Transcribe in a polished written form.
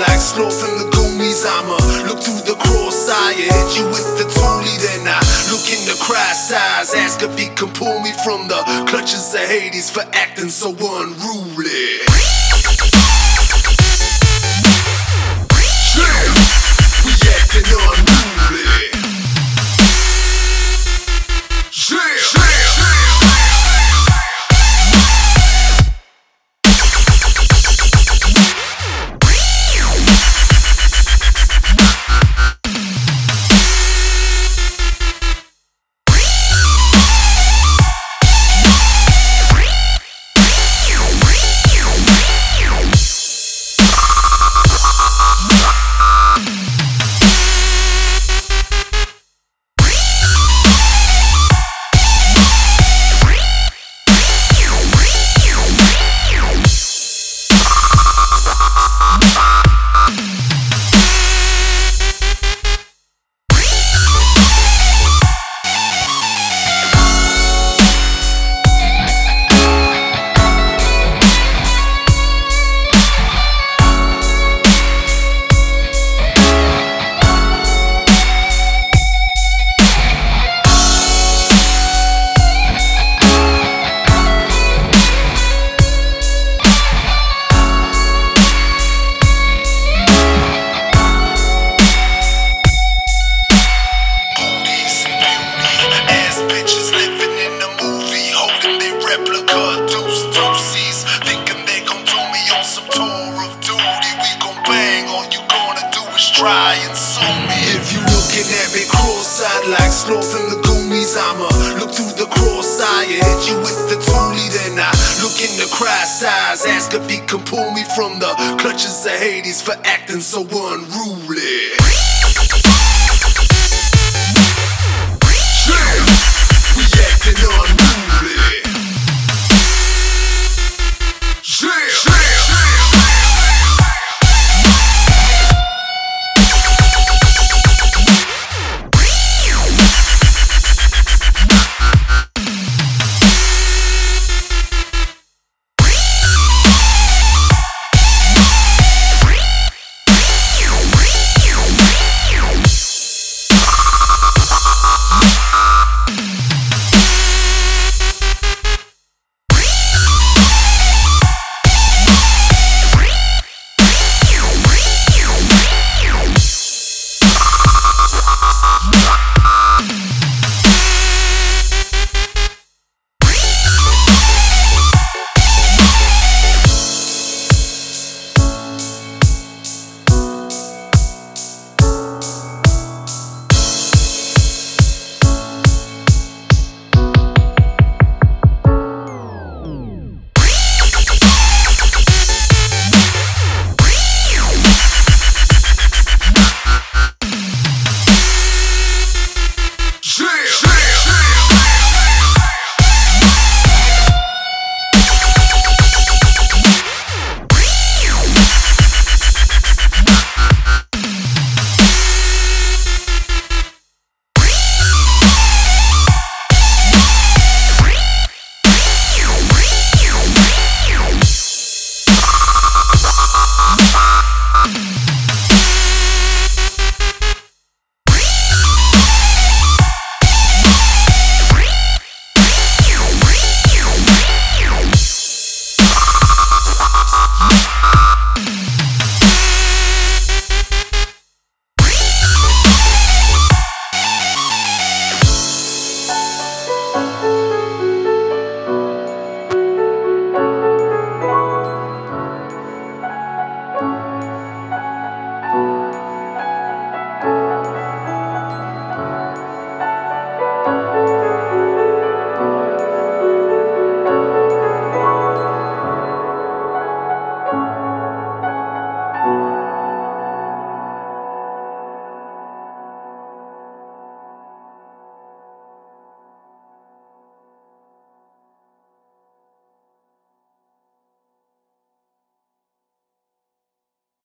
like Sloth and the Goonies. I'ma look through the crossfire, hit you with the toolie. Then I look in the Christ's eyes, ask if he can pull me from the clutches of Hades for acting so unruly. We acting unruly. Try and sue me. If you looking at me cross-eyed like Sloth and the Goonies, I'ma look through the crossfire, hit you with the toolie. Then I look in the Christ's eyes, ask if he can pull me from the clutches of Hades for acting so unruly.